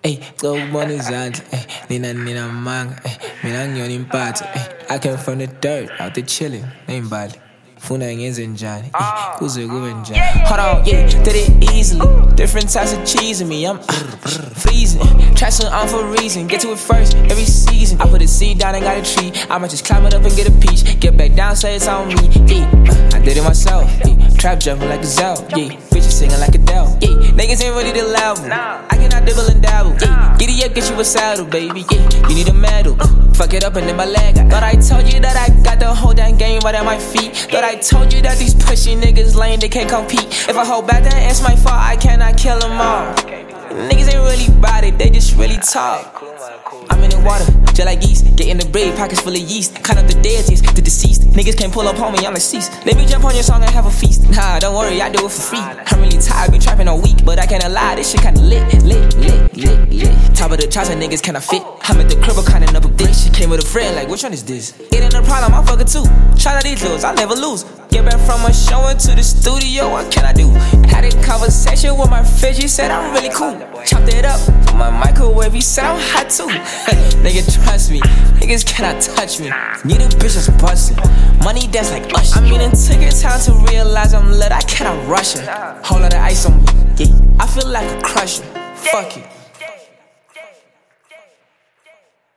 Ey, money zanti, nina manga, mina ngiyona impatho. I came from the dirt, out there chillin', ngimbali. Funa ngenze njani, kuze kube njani. Hold on, yeah, did it easily. Different types of cheese in me, I'm freezing. Try something on for a reason, get to it first every season. I put a seed down and got a tree. I'ma just climb it up and get a peach. Get back down, say it's on me. Yeah, I did it myself. Yeah, trap jumping like a Zell. Yeah, bitches singing like Adele. Yeah, niggas ain't really the level. I cannot dibble and dabble. Yeah, giddy up, get you a saddle, baby. Yeah, you need a medal. Fuck it up and then my leg. Thought I told you that I got the whole damn game right at my feet. Thought I told you that these pushy niggas lame, they can't compete. If I hold back, then it's my fault, I cannot kill them all. Niggas ain't really bout it, they just really talk. I'm in the water, just like geese. Get in the bread, pockets full of yeast. Count up the deities, the deceased. Niggas can't pull up on me, I'm like cease. Let me jump on your song and have a feast. Nah, don't worry, I do it for free. I'm really tired, been trapping all week, but I can't lie, this shit kinda lit. Top of the charts, and niggas kinda fit. I'm at the crib, kinda up a bitch. She came with a friend, like, which one is this? It ain't a problem, I'm fucking too. Shout out these lils, I'll never lose. Get back from a show into the studio, what can I do? Had a conversation with my friend, she said I'm really cool. Chopped it up, put my microwave, he said I'm hot too. Nigga, trust me, niggas cannot touch me. Need a bitch that's bustin', money that's like Usher. I mean, it took it time to realize I'm lit, I cannot rush it. Whole lot of ice on me, yeah, I feel like a crusher. Fuck it.